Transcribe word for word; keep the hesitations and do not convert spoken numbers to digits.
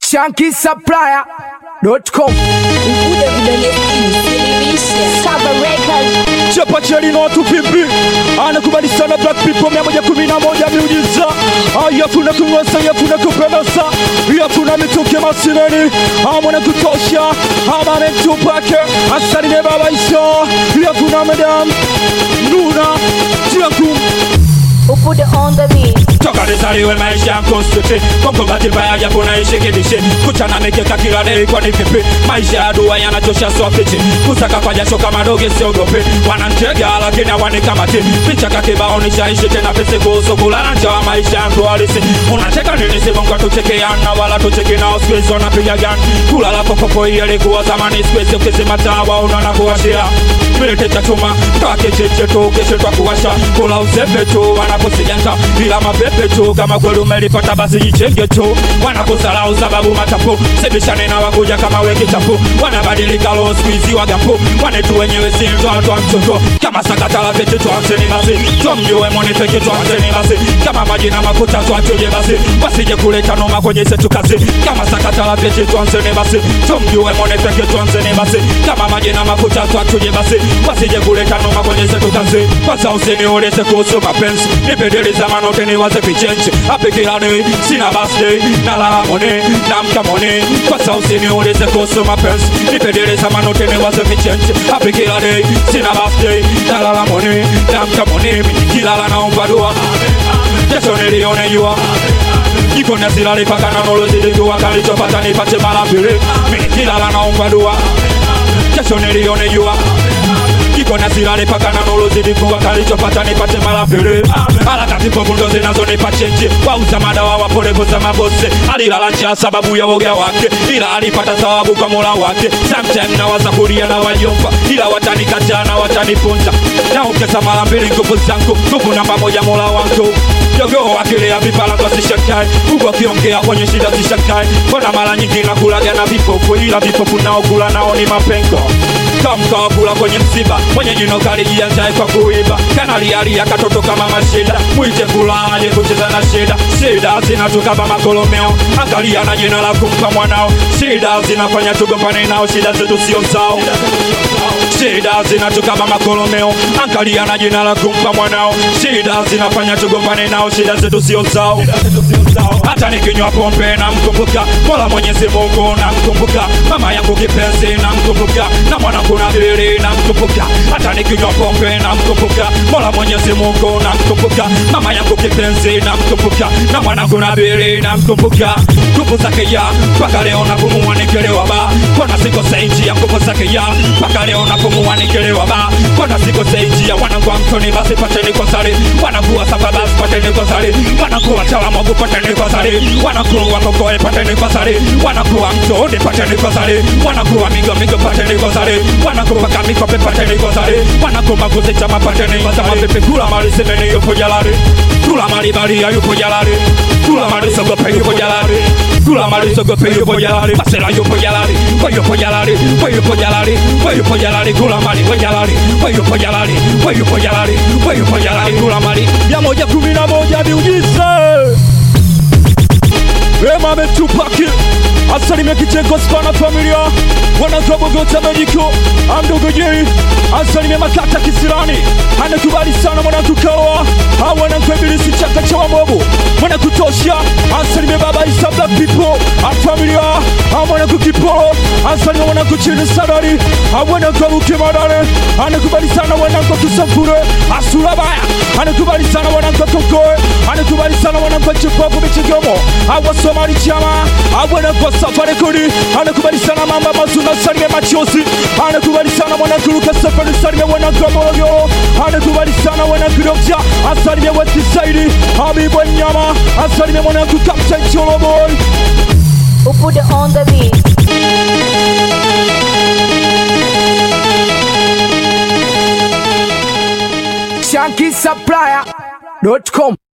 Shanky Supplier dot com. Ukuda vidole silimisha Saba Records. Chapa cheli na watu pipi anakubali sana black people mia moja kumi na moja miujiza. Ayafuna kungosa, ayafuna kupendasa, ayafuna mituke masineni, amona kutosha, amane tupake, asali ne baba isha, ayafuna madam, Nuna, Tiakum. Ukuda on the beat. Toka nizaliwe maisha ya konstitute Kongo batiba ya japo na ishi kidishe Kuchana mekeka kila day kwa ni pipi Maisha ya duwa yanachosha swafichi Kusaka kwa jasho kama doge siogope Wanantega lakini hawani kamati Picha kakiba onisha ishi tena pese kuhusu kulala njawa maisha yangu halisi Unacheka nini si mungu tuchekeana Wala tucheke na squeeze wanapiga gani Kulala popopo ile kuwa zamani squeeze ukizima tawa unaona kuwashia Milete cha chuma kake cheche tu keshe twa kuwasha Kula uzepe tu wanakusiganta ila mapepe tu kama kweli umelipata basi jichenge tu wanakusalau sababu matapo sebishane na wakuja kama weki chapo wanabadilika lo squeeze wagapo wanetu wenyewe si mtoto wa mtoto kama sakatala pete tu anseni basi tumjue mwone peke tu anseni basi kama majina makuta tu atuje basi wasije kuleta noma kwenye setu kazi kama sakatala pete tu anseni basi tumjue mwone peke tu anseni basi kama majina makuta tu atuje basi wasije kuleta noma kwenye setu kazi kwanza usinioleze kuhusu mapenzi nipedeleza manote ni waze pichenche Happy kila day, sina birthday Na lala money, na mka money Kwa sa usini uleze kuhusu mapenzi Nipedeleza manote ni waze pichenche Happy kila day, sina birthday Na lala money, na mka money Kilala na umbadua Yeso nilione yua Niko nesilali paka na nolo zidikuwa Kalichopata nipate mara pili Kilala na umbadua Yeso nilione yua Kiko na silale paka na nolo zidikuwa Kalichopata nipate mara pili Harakati pobundo zinazo nipa chenji Wauza madawa wapole kuza mabose Alilala njaa sababu ya woga wake Ila alipata sababu kwa mola wake Sometime na waza kuria na wajomba Ila watani kataa na watani punta Na ukesa mara mbili nguvu zangu Nguvu namba moja mola wangu Yogo wakile ya vipala kwa sishakai Ugo kiongea kwenye shida sishakai Kona mara nyingi na kulaga na vipofu Ila vipofu nao kula nao ni mapengo Kamka wakula kwenye msiba Mwenye jino kalijia njai kwa kuiba Kanali alia katoto kama mashida Mwite kula aje kucheza na shida Shida zinatoka kama makolomeo Angalia na jina la kumpa mwanao Shida zinafanya tugombane nao Shida zetu sio zao Shida zinatoka kama makolomeo Angalia na jina la kumpa mwanao Shida zinafanya tugombane nao Shida zetu sio zao Hata nikinywa pombe na mkumbuka Mola Mwenyezi Mungu na mkumbuka Mama yangu kipenzi na mkumbuka Na mwana kuna bili na mkumbuka Hata nikinywa pombe na mkumbuka Mola Mwenyezi Mungu na mkumbuka Mama yangu kipenzi na mkumbuka Na mwana kuna bili na mkumbuka Nguvu zake ya Paka leo na pumua nikelewa ba Kona siko seiji ya nguvu zake ya Paka leo na pumua nikelewa ba Kona siko seiji ya wanangu wa mtoni basi pateni kwa sari Wanangu wa sapa basi pateni kwa sari Wanangu wa chala mwagu pateni kwa sari Wanangu wa kokoe pateni kwa sari Wanangu wa mtoni pateni kwa sari Wanangu wa migo migo pateni kwa sari Wanangu wa kamiko pe pateni kwa sari Wanangu maguzi chama pateni kwa sari Pepe kula mali semeni yupo jalari Kula mali bali ya yupo jalari Kula mali sogope yupo jalari Kula mali sogope yupo jalari Masela yupo jalari Kwa yupo jalari Kwa yupo jalari Kwa yupo jalari Kula mali wa jalari Kwa yupo jalari Kwa yupo jalari Kwa yupo jalari Kula mali ya moja kumi na moja miujiza Ema metupaki Asali mekichenko spana familia Wanatobo gota mediko Amdogo jei Asali memakata kisirani Anakubali sana mwana kukawa Hawana kwembilisi chaka chawa mobu Mwana kutosha Asali mebaba isa black people A familia Hawana kukipolo Asali mwana kuchini sadari Hawana kwa uke madare Anakubali sana wana kwa kusafure Asurabaya Anakubali sana wana kwa kokoe Anakubali sana wana kwa chupapu michigomo Hawa Somali chama Hawana kwa safari kodi Anakubali sana mamba mazuna sarime machozi Anakubali sana wana kuruka safari sarime wana kamolyo Anakubali sana wana kurokja Asarime weti saidi Habibu nyama Asarime wana kukapta cholo boy Ukuda on the beat. Shanky Supplier dot com.